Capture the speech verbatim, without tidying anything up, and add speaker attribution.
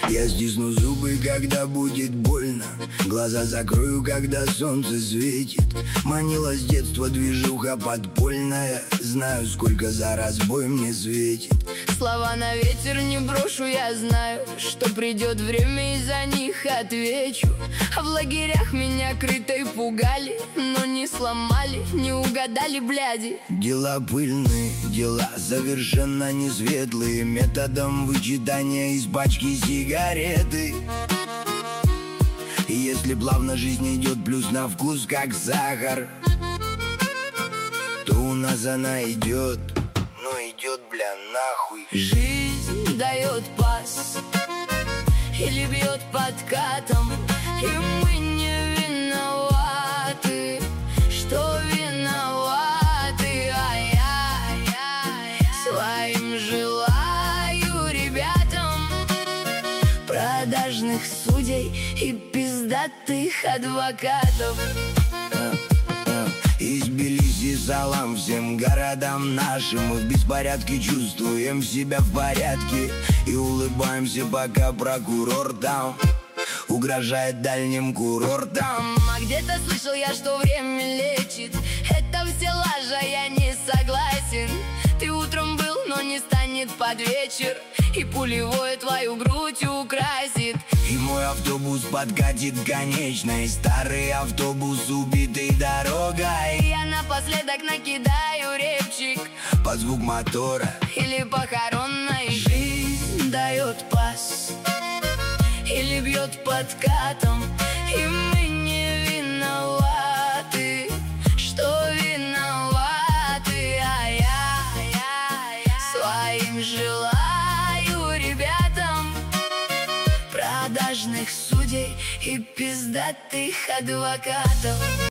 Speaker 1: Я стисну зубы, когда будет больно, глаза закрою, когда солнце светит. Манила с детства движуха подпольная, знаю, сколько за разбой мне светит.
Speaker 2: Слова на ветер не брошу, я знаю, что придет время и за них отвечу. А в лагерях меня крытой пугали, но не сломали, не угадали, бляди.
Speaker 1: Дела пыльные, дела совершенно не светлые, методом вычитания из пачки сигареты. И если плавно жизнь идет, плюс на вкус как сахар, то у нас она идет, но идет, бля, нахуй.
Speaker 2: Жизнь дает пас или бьет подкатом, и мы не виноваты, что виноваты. А я, я своим желаю ребятам продажных судей и пиздатых адвокатов.
Speaker 1: Из Тбилиси салам всем городам нашим. Мы в беспорядке чувствуем себя в порядке и улыбаемся, пока прокурор там угрожает дальним курортам.
Speaker 2: А где-то слышал я, что время лечит. Это все лажа, я не согласен. Ты утром был, но не станет под вечер, и пулевое твою грудь украсит.
Speaker 1: И мой автобус подкатит к конечной, старый автобус, убитый дорогой.
Speaker 2: Я напоследок накидаю репчик
Speaker 1: под звук мотора
Speaker 2: или похоронной. Жизнь дает пас или бьет подкатом, и мы не виноваты, что виноваты. А я, я, я своим желаю ребятам продажных судей и пиздатых адвокатов.